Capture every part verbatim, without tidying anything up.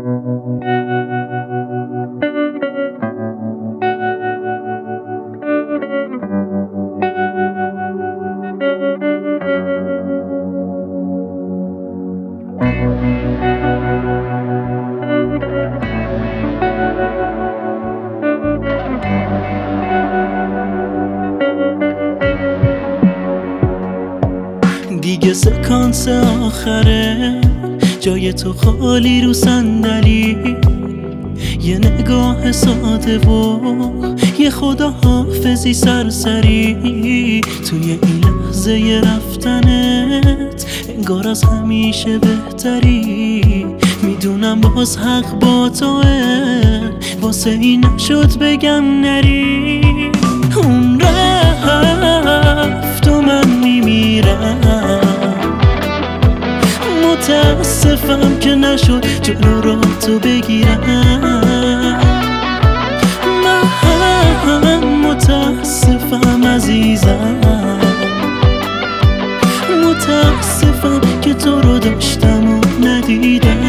دیگه سکانس آخره، جای تو خالی رو صندلی، یه نگاه ساده و یه خداحافظی سرسری. توی این لحظه رفتنت انگار از همیشه بهتری. میدونم باز حق با توه، واسه این نشد بگم نری. اون رفت و من میمیرم، متاسفم که نشد جلو را تو بگیرم. من متاسفم عزیزم، متاسفم که تو رو داشتم و ندیدم.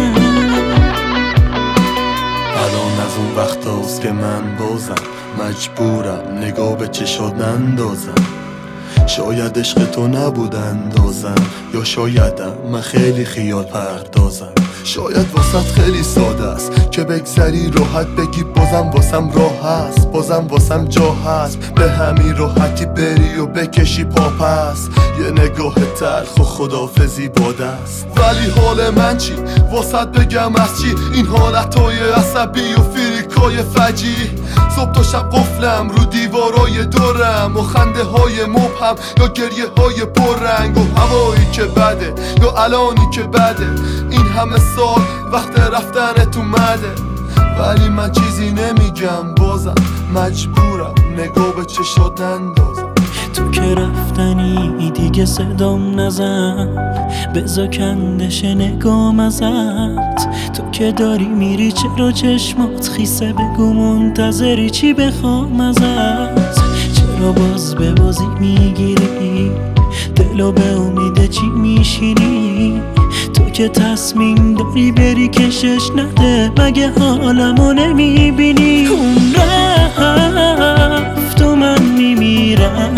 الان از اون وقت هاست که من بازم مجبورم نگاه به چشات نندازم. شاید عشق تو نبود اندازم، یا شایدم من خیلی خیال پردازم. شاید واسط خیلی ساده است که بگذری راحت بگی بازم واسم راه هست، بازم واسم جا هست. به همین راحتی بری و بکشی پاپس، یه نگاه تلخ و خدافزی با دست. ولی حال من چی؟ واسط بگم از چی؟ این حالتهای عصبی و فریکای فجی. صبح تا شب قفلم رو دیوارای دورم، و خنده های مبهم یا گریه های پررنگ، و هوایی که بده یا الانی که بده. این همه سال وقت رفتنت اومده، ولی من چیزی نمیگم، بازم مجبورم نگاه به چشات نندازم. تو که رفتنی دیگه صدام نزن، بزا کندش نگام ازت. تو که داری میری چرا چشمات خیسه؟ بگو منتظری چی بخوام ازت؟ چرا باز به بازی میگیری؟ دلو به امید چی میشینی؟ تو که تصمیم داری بری کشش نده، مگه حالمو نمیبینی؟ اون رفت و من میمیرم،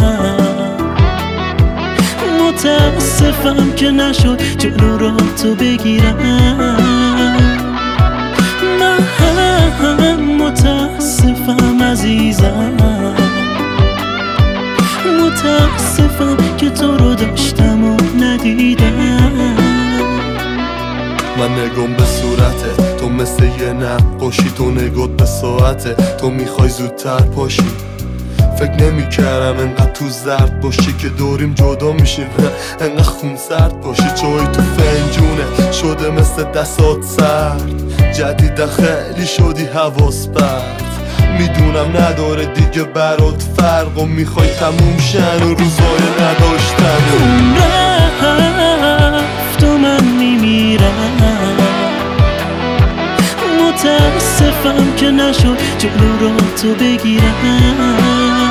متاسفم که نشد جلو را تو بگیرم. من متاسفم عزیزم، متاسفم که تو رو داشتم و ندیدم. من نگم به صورته تو مثل یه نقاشی، تو نگات به ساعته تو میخوای زودتر پاشی. فکر نمی کردم انقدر تو زرد باشی که دوریم جدا میشیم، انقدر خون سرد باشی. چای تو فنجونه شده مثل دستات سرد، جدیده خیلی شدی حواس پرت. میدونم نداره دیگه برات فرق، و میخوای تموم شن و روزای نداشتن. اون رفت و من میمیرم، متاسفم که نشد جلو را تو بگیرم.